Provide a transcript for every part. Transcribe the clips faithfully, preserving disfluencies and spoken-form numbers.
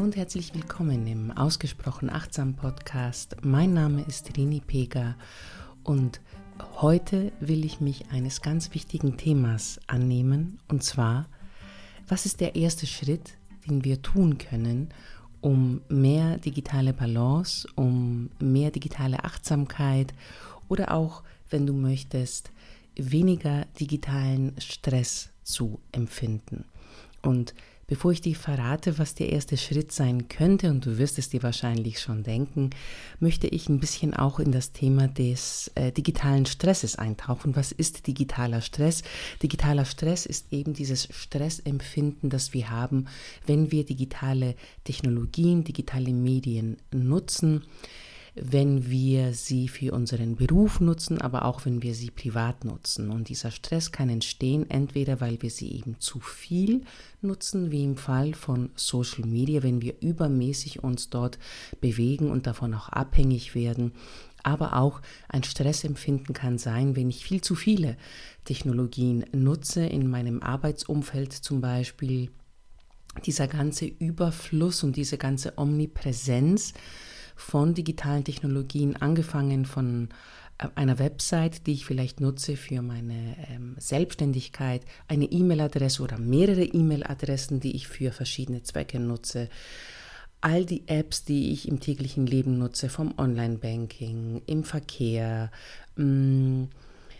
und herzlich willkommen im Ausgesprochen Achtsam Podcast. Mein Name ist Rini Pega und heute will ich mich eines ganz wichtigen Themas annehmen, und zwar, was ist der erste Schritt, den wir tun können, um mehr digitale Balance, um mehr digitale Achtsamkeit oder auch, wenn du möchtest, weniger digitalen Stress zu empfinden. Und bevor ich dir verrate, was der erste Schritt sein könnte, und du wirst es dir wahrscheinlich schon denken, möchte ich ein bisschen auch in das Thema des äh, digitalen Stresses eintauchen. Was ist digitaler Stress? Digitaler Stress ist eben dieses Stressempfinden, das wir haben, wenn wir digitale Technologien, digitale Medien nutzen, wenn wir sie für unseren Beruf nutzen, aber auch wenn wir sie privat nutzen. Und dieser Stress kann entstehen, entweder weil wir sie eben zu viel nutzen, wie im Fall von Social Media, wenn wir übermäßig uns dort bewegen und davon auch abhängig werden. Aber auch ein Stressempfinden kann sein, wenn ich viel zu viele Technologien nutze, in meinem Arbeitsumfeld zum Beispiel. Dieser ganze Überfluss und diese ganze Omnipräsenz von digitalen Technologien, angefangen von einer Website, die ich vielleicht nutze für meine ähm, Selbstständigkeit, eine E-Mail-Adresse oder mehrere E-Mail-Adressen, die ich für verschiedene Zwecke nutze, all die Apps, die ich im täglichen Leben nutze, vom Online-Banking, im Verkehr, mh,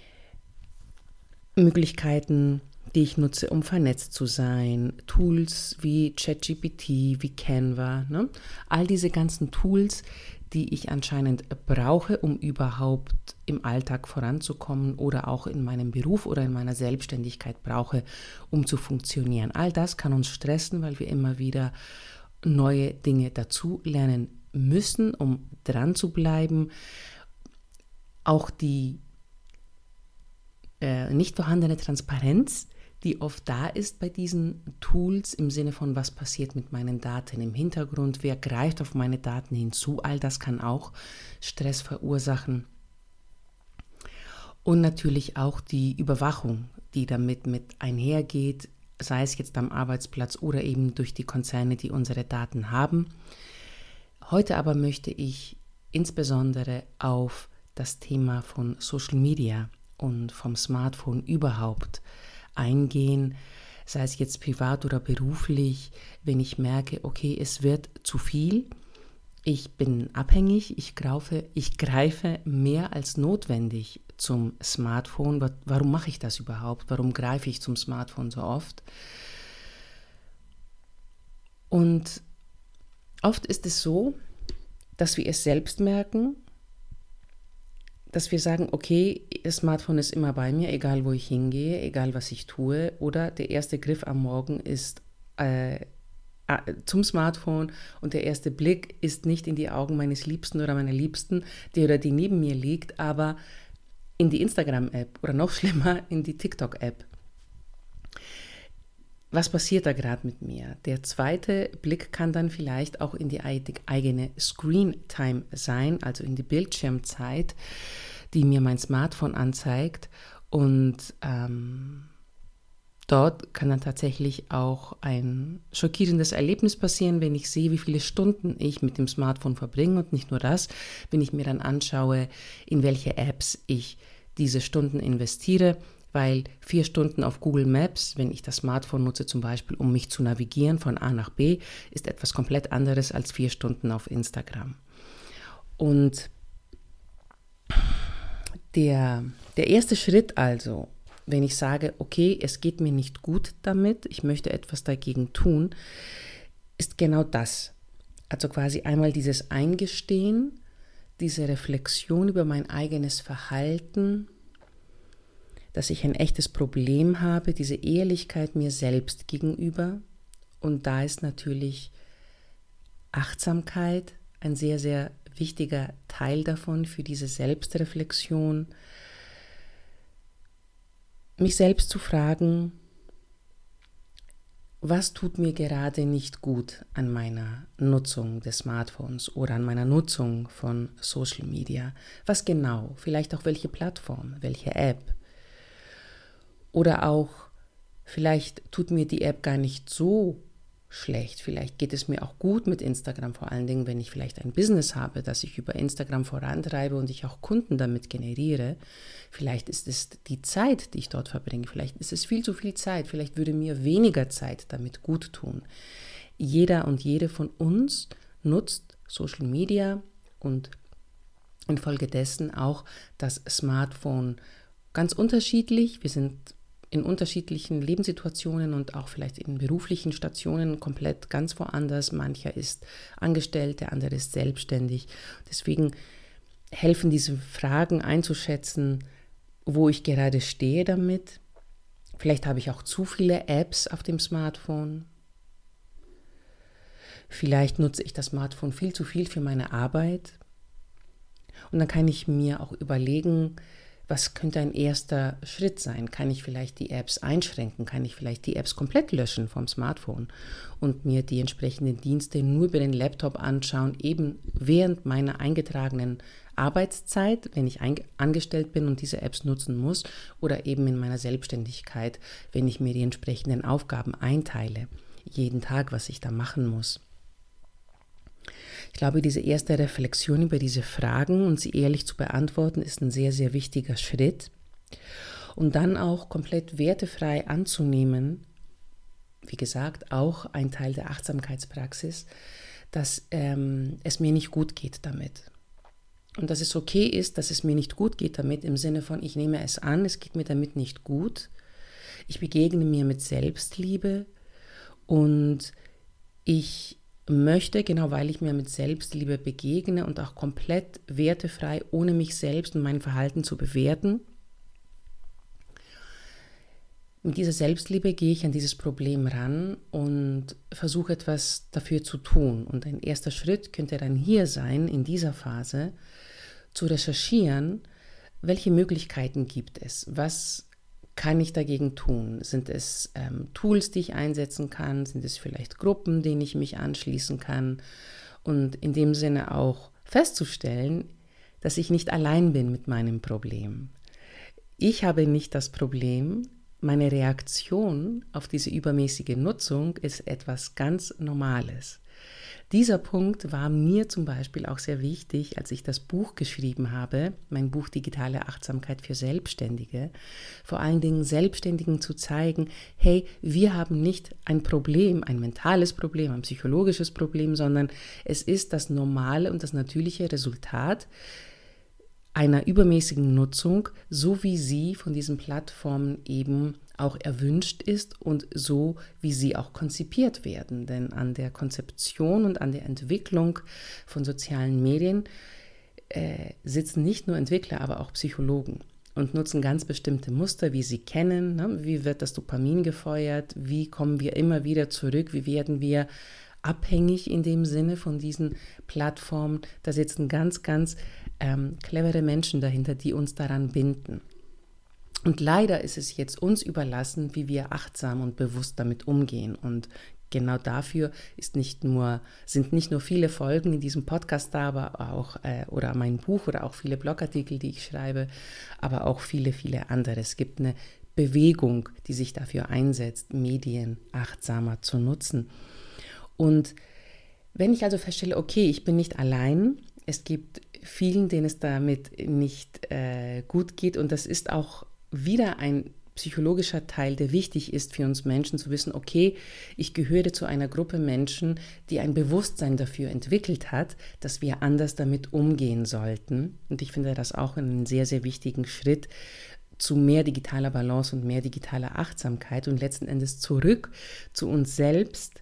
Möglichkeiten, die ich nutze, um vernetzt zu sein, Tools wie ChatGPT, wie Canva, ne? All diese ganzen Tools, die ich anscheinend brauche, um überhaupt im Alltag voranzukommen oder auch in meinem Beruf oder in meiner Selbstständigkeit brauche, um zu funktionieren. All das kann uns stressen, weil wir immer wieder neue Dinge dazu lernen müssen, um dran zu bleiben. Auch die äh, nicht vorhandene Transparenz, die oft da ist bei diesen Tools, im Sinne von, was passiert mit meinen Daten im Hintergrund, wer greift auf meine Daten hinzu, all das kann auch Stress verursachen. Und natürlich auch die Überwachung, die damit mit einhergeht, sei es jetzt am Arbeitsplatz oder eben durch die Konzerne, die unsere Daten haben. Heute aber möchte ich insbesondere auf das Thema von Social Media und vom Smartphone überhaupt eingehen, sei es jetzt privat oder beruflich, wenn ich merke, okay, es wird zu viel, ich bin abhängig, ich greife, ich greife mehr als notwendig zum Smartphone. Warum mache ich das überhaupt? Warum greife ich zum Smartphone so oft? Und oft ist es so, dass wir es selbst merken, dass wir sagen, okay, das Smartphone ist immer bei mir, egal wo ich hingehe, egal was ich tue, oder der erste Griff am Morgen ist äh, zum Smartphone und der erste Blick ist nicht in die Augen meines Liebsten oder meiner Liebsten, die oder die neben mir liegt, aber in die Instagram-App oder noch schlimmer in die TikTok-App. Was passiert da gerade mit mir? Der zweite Blick kann dann vielleicht auch in die eigene Screen-Time sein, also in die Bildschirmzeit, die mir mein Smartphone anzeigt. Und ähm, dort kann dann tatsächlich auch ein schockierendes Erlebnis passieren, wenn ich sehe, wie viele Stunden ich mit dem Smartphone verbringe. Und nicht nur das, wenn ich mir dann anschaue, in welche Apps ich diese Stunden investiere. Weil vier Stunden auf Google Maps, wenn ich das Smartphone nutze zum Beispiel, um mich zu navigieren von A nach B, ist etwas komplett anderes als vier Stunden auf Instagram. Und der, der erste Schritt also, wenn ich sage, okay, es geht mir nicht gut damit, ich möchte etwas dagegen tun, ist genau das. Also quasi einmal dieses Eingestehen, diese Reflexion über mein eigenes Verhalten, dass ich ein echtes Problem habe, diese Ehrlichkeit mir selbst gegenüber. Und da ist natürlich Achtsamkeit ein sehr, sehr wichtiger Teil davon für diese Selbstreflexion. Mich selbst zu fragen, was tut mir gerade nicht gut an meiner Nutzung des Smartphones oder an meiner Nutzung von Social Media? Was genau? Vielleicht auch welche Plattform, welche App? Oder auch, vielleicht tut mir die App gar nicht so schlecht. Vielleicht geht es mir auch gut mit Instagram, vor allen Dingen, wenn ich vielleicht ein Business habe, das ich über Instagram vorantreibe und ich auch Kunden damit generiere. Vielleicht ist es die Zeit, die ich dort verbringe. Vielleicht ist es viel zu viel Zeit. Vielleicht würde mir weniger Zeit damit gut tun. Jeder und jede von uns nutzt Social Media und infolgedessen auch das Smartphone ganz unterschiedlich. Wir sind in unterschiedlichen Lebenssituationen und auch vielleicht in beruflichen Stationen komplett ganz woanders. Mancher ist angestellt, der andere ist selbstständig. Deswegen helfen diese Fragen einzuschätzen, wo ich gerade stehe damit. Vielleicht habe ich auch zu viele Apps auf dem Smartphone. Vielleicht nutze ich das Smartphone viel zu viel für meine Arbeit. Und dann kann ich mir auch überlegen, was könnte ein erster Schritt sein? Kann ich vielleicht die Apps einschränken? Kann ich vielleicht die Apps komplett löschen vom Smartphone und mir die entsprechenden Dienste nur über den Laptop anschauen, eben während meiner eingetragenen Arbeitszeit, wenn ich angestellt bin und diese Apps nutzen muss, oder eben in meiner Selbstständigkeit, wenn ich mir die entsprechenden Aufgaben einteile, jeden Tag, was ich da machen muss. Ich glaube, diese erste Reflexion über diese Fragen und sie ehrlich zu beantworten, ist ein sehr, sehr wichtiger Schritt. Und dann auch komplett wertefrei anzunehmen, wie gesagt, auch ein Teil der Achtsamkeitspraxis, dass ähm, es mir nicht gut geht damit. Und dass es okay ist, dass es mir nicht gut geht damit, im Sinne von, ich nehme es an, es geht mir damit nicht gut. Ich begegne mir mit Selbstliebe und ich möchte, genau weil ich mir mit Selbstliebe begegne und auch komplett wertefrei, ohne mich selbst und mein Verhalten zu bewerten. Mit dieser Selbstliebe gehe ich an dieses Problem ran und versuche etwas dafür zu tun. Und ein erster Schritt könnte dann hier sein, in dieser Phase, zu recherchieren, welche Möglichkeiten gibt es, was kann ich dagegen tun? Sind es ähm, Tools, die ich einsetzen kann? Sind es vielleicht Gruppen, denen ich mich anschließen kann? Und in dem Sinne auch festzustellen, dass ich nicht allein bin mit meinem Problem. Ich habe nicht das Problem, meine Reaktion auf diese übermäßige Nutzung ist etwas ganz Normales. Dieser Punkt war mir zum Beispiel auch sehr wichtig, als ich das Buch geschrieben habe, mein Buch Digitale Achtsamkeit für Selbstständige, vor allen Dingen Selbstständigen zu zeigen, hey, wir haben nicht ein Problem, ein mentales Problem, ein psychologisches Problem, sondern es ist das normale und das natürliche Resultat einer übermäßigen Nutzung, so wie sie von diesen Plattformen eben auch erwünscht ist und so, wie sie auch konzipiert werden. Denn an der Konzeption und an der Entwicklung von sozialen Medien äh, sitzen nicht nur Entwickler, aber auch Psychologen und nutzen ganz bestimmte Muster, wie sie kennen. Ne? Wie wird das Dopamin gefeuert? Wie kommen wir immer wieder zurück? Wie werden wir abhängig in dem Sinne von diesen Plattformen? Da sitzen ganz, ganz ähm, clevere Menschen dahinter, die uns daran binden. Und leider ist es jetzt uns überlassen, wie wir achtsam und bewusst damit umgehen. Und genau dafür ist nicht nur, sind nicht nur viele Folgen in diesem Podcast da, aber auch, äh, oder mein Buch oder auch viele Blogartikel, die ich schreibe, aber auch viele, viele andere. Es gibt eine Bewegung, die sich dafür einsetzt, Medien achtsamer zu nutzen. Und wenn ich also feststelle, okay, ich bin nicht allein, es gibt vielen, denen es damit nicht äh, gut geht, und das ist auch wieder ein psychologischer Teil, der wichtig ist für uns Menschen, zu wissen, okay, ich gehöre zu einer Gruppe Menschen, die ein Bewusstsein dafür entwickelt hat, dass wir anders damit umgehen sollten. Und ich finde das auch einen sehr, sehr wichtigen Schritt zu mehr digitaler Balance und mehr digitaler Achtsamkeit und letzten Endes zurück zu uns selbst.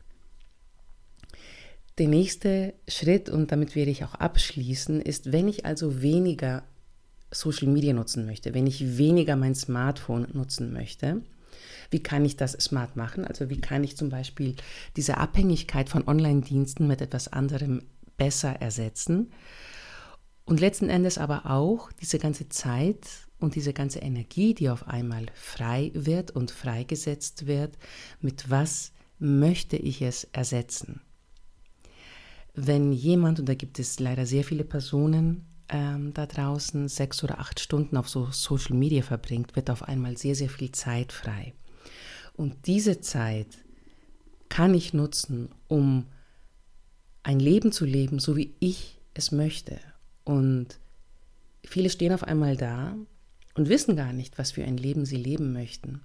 Der nächste Schritt, und damit werde ich auch abschließen, ist, wenn ich also weniger Social Media nutzen möchte, wenn ich weniger mein Smartphone nutzen möchte, wie kann ich das smart machen? Also wie kann ich zum Beispiel diese Abhängigkeit von Online-Diensten mit etwas anderem besser ersetzen? Und letzten Endes aber auch diese ganze Zeit und diese ganze Energie, die auf einmal frei wird und freigesetzt wird, mit was möchte ich es ersetzen? Wenn jemand, und da gibt es leider sehr viele Personen, Ähm, da draußen sechs oder acht Stunden auf so Social Media verbringt, wird auf einmal sehr, sehr viel Zeit frei. Und diese Zeit kann ich nutzen, um ein Leben zu leben, so wie ich es möchte. Und viele stehen auf einmal da und wissen gar nicht, was für ein Leben sie leben möchten.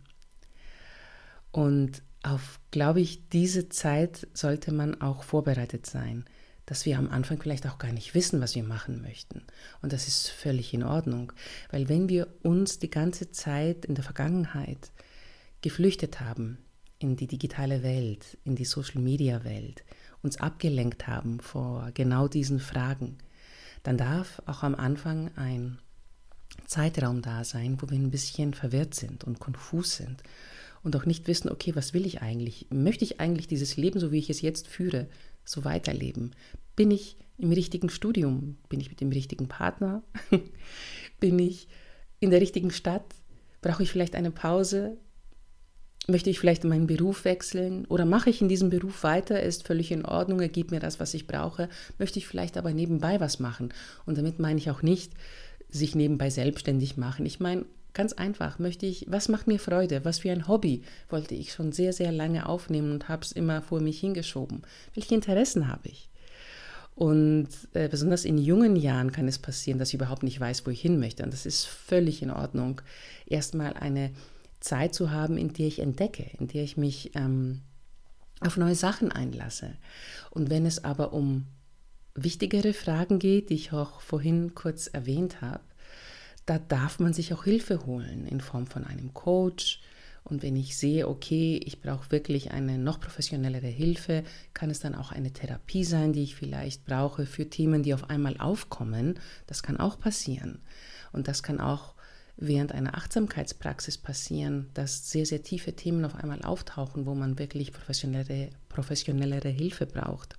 Und auf, glaube ich, diese Zeit sollte man auch vorbereitet sein, dass wir am Anfang vielleicht auch gar nicht wissen, was wir machen möchten. Und das ist völlig in Ordnung, weil wenn wir uns die ganze Zeit in der Vergangenheit geflüchtet haben in die digitale Welt, in die Social-Media-Welt, uns abgelenkt haben vor genau diesen Fragen, dann darf auch am Anfang ein Zeitraum da sein, wo wir ein bisschen verwirrt sind und konfus sind und auch nicht wissen, okay, was will ich eigentlich? Möchte ich eigentlich dieses Leben, so wie ich es jetzt führe, so weiterleben? Bin ich im richtigen Studium? Bin ich mit dem richtigen Partner? Bin ich in der richtigen Stadt? Brauche ich vielleicht eine Pause? Möchte ich vielleicht meinen Beruf wechseln oder mache ich in diesem Beruf weiter, ist völlig in Ordnung, er gibt mir das, was ich brauche, möchte ich vielleicht aber nebenbei was machen. Und damit meine ich auch nicht, sich nebenbei selbstständig machen. Ich meine, ganz einfach, möchte ich, was macht mir Freude, was für ein Hobby wollte ich schon sehr, sehr lange aufnehmen und habe es immer vor mich hingeschoben. Welche Interessen habe ich? Und äh, besonders in jungen Jahren kann es passieren, dass ich überhaupt nicht weiß, wo ich hin möchte. Und das ist völlig in Ordnung. Erstmal eine Zeit zu haben, in der ich entdecke, in der ich mich ähm, auf neue Sachen einlasse. Und wenn es aber um wichtigere Fragen geht, die ich auch vorhin kurz erwähnt habe, da darf man sich auch Hilfe holen in Form von einem Coach. Und wenn ich sehe, okay, ich brauche wirklich eine noch professionellere Hilfe, kann es dann auch eine Therapie sein, die ich vielleicht brauche für Themen, die auf einmal aufkommen. Das kann auch passieren. Und das kann auch während einer Achtsamkeitspraxis passieren, dass sehr, sehr tiefe Themen auf einmal auftauchen, wo man wirklich professionellere, professionellere Hilfe braucht.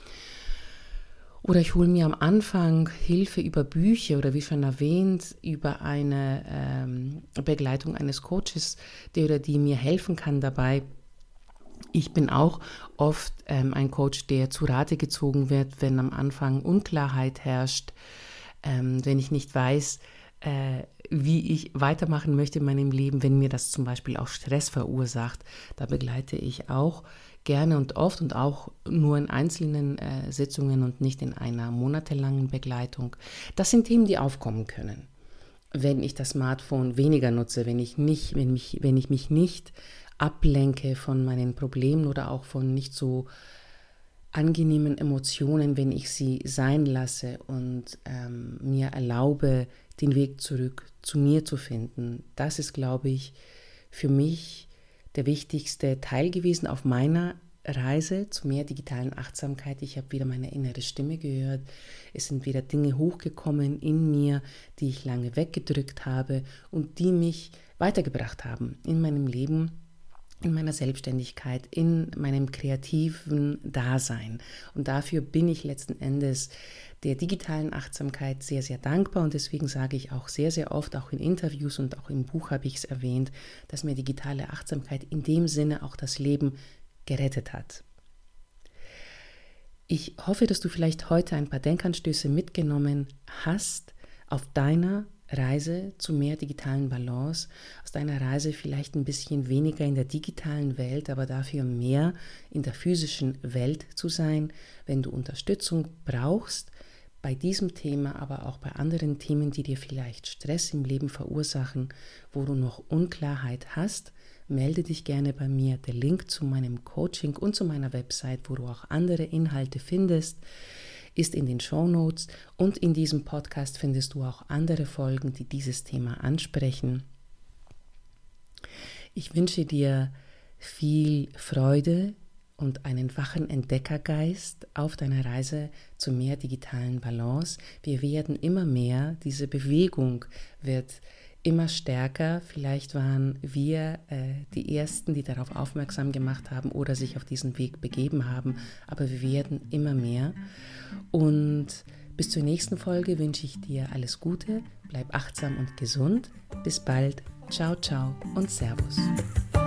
Oder ich hole mir am Anfang Hilfe über Bücher oder wie schon erwähnt, über eine ähm, Begleitung eines Coaches, der oder die mir helfen kann dabei. Ich bin auch oft ähm, ein Coach, der zu Rate gezogen wird, wenn am Anfang Unklarheit herrscht, ähm, wenn ich nicht weiß, äh, wie ich weitermachen möchte in meinem Leben, wenn mir das zum Beispiel auch Stress verursacht. Da begleite ich auch gerne und oft und auch nur in einzelnen äh, Sitzungen und nicht in einer monatelangen Begleitung. Das sind Themen, die aufkommen können, wenn ich das Smartphone weniger nutze, wenn ich, nicht, wenn mich, wenn ich mich nicht ablenke von meinen Problemen oder auch von nicht so angenehmen Emotionen, wenn ich sie sein lasse und ähm, mir erlaube, den Weg zurück zu mir zu finden. Das ist, glaube ich, für mich der wichtigste Teil gewesen auf meiner Reise zu mehr digitalen Achtsamkeit. Ich habe wieder meine innere Stimme gehört. Es sind wieder Dinge hochgekommen in mir, die ich lange weggedrückt habe und die mich weitergebracht haben in meinem Leben, in meiner Selbstständigkeit, in meinem kreativen Dasein. Und dafür bin ich letzten Endes der digitalen Achtsamkeit sehr, sehr dankbar. Und deswegen sage ich auch sehr, sehr oft, auch in Interviews und auch im Buch habe ich es erwähnt, dass mir digitale Achtsamkeit in dem Sinne auch das Leben gerettet hat. Ich hoffe, dass du vielleicht heute ein paar Denkanstöße mitgenommen hast auf deiner Reise zu mehr digitalen Balance, aus deiner Reise vielleicht ein bisschen weniger in der digitalen Welt, aber dafür mehr in der physischen Welt zu sein. Wenn du Unterstützung brauchst bei diesem Thema, aber auch bei anderen Themen, die dir vielleicht Stress im Leben verursachen, wo du noch Unklarheit hast, melde dich gerne bei mir. Der Link zu meinem Coaching und zu meiner Website, wo du auch andere Inhalte findest, ist in den Shownotes, und in diesem Podcast findest du auch andere Folgen, die dieses Thema ansprechen. Ich wünsche dir viel Freude und einen wachen Entdeckergeist auf deiner Reise zu mehr digitalen Balance. Wir werden immer mehr, diese Bewegung wird immer stärker. Vielleicht waren wir äh, die Ersten, die darauf aufmerksam gemacht haben oder sich auf diesen Weg begeben haben, aber wir werden immer mehr. Und bis zur nächsten Folge wünsche ich dir alles Gute, bleib achtsam und gesund. Bis bald, ciao, ciao und Servus.